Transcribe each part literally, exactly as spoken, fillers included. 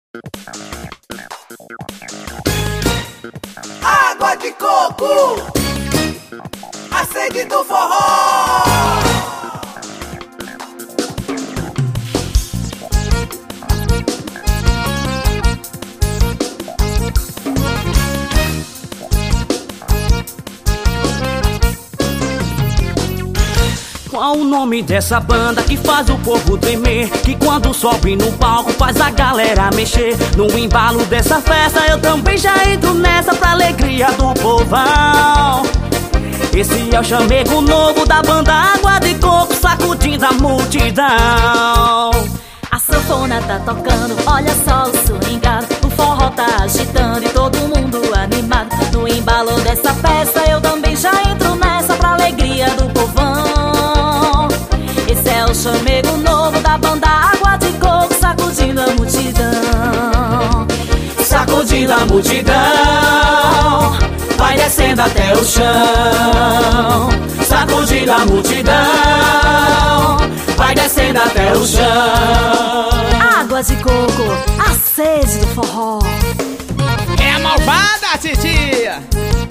Água de coco, a sede do forró. Qual o nome dessa banda que faz o povo tremer? Que quando sobe no palco faz a galera mexer. No embalo dessa festa eu também já entro nessa, pra alegria do povão. Esse é o chamego novo da banda Água de Coco, sacudindo a multidão. A sanfona tá tocando, olha só o swingado. O forró tá agitando e todo mundo animado. No embalo dessa festa eu também já entro nessa, pra alegria do povão. Esse é o chamego novo da banda Água de Coco, sacudindo a multidão. Sacudindo a multidão, vai descendo até o chão. Sacudindo a multidão, vai descendo até o chão. Água de coco, a sede do forró. É a malvada titia.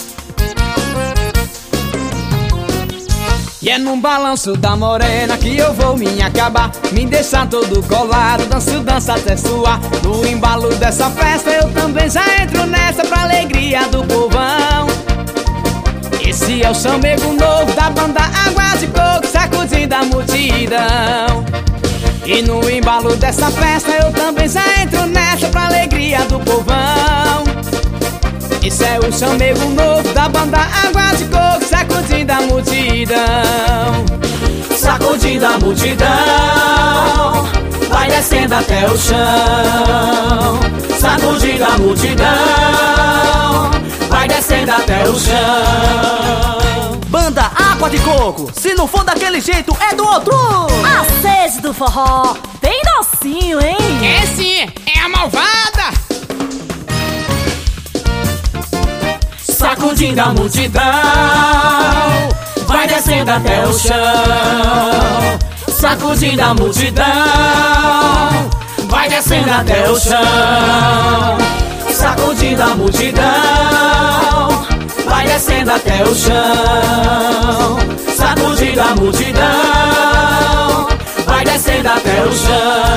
E é num balanço da morena que eu vou me acabar, me deixar todo colado, danço, dança até suar. No embalo dessa festa eu também já entro nessa, pra alegria do povão. Esse é o chamego novo da banda Água de Coco, sacudindo a multidão. E no embalo dessa festa eu também já entro nessa, pra alegria do povão. Esse é o chamego novo da banda Água de Coco, sacudindo a multidão. Sacudindo a multidão, vai descendo até o chão. Sacudindo a multidão, vai descendo até o chão. Banda Água de Coco, se não for daquele jeito é do outro. A sede do forró, bem docinho, hein? É sim, é a malvada. Sacudindo a multidão, vai descendo até o chão. Sacudindo a multidão, vai descendo até o chão. Sacudindo a multidão, vai descendo até o chão. Sacudindo a multidão, vai descendo até o chão.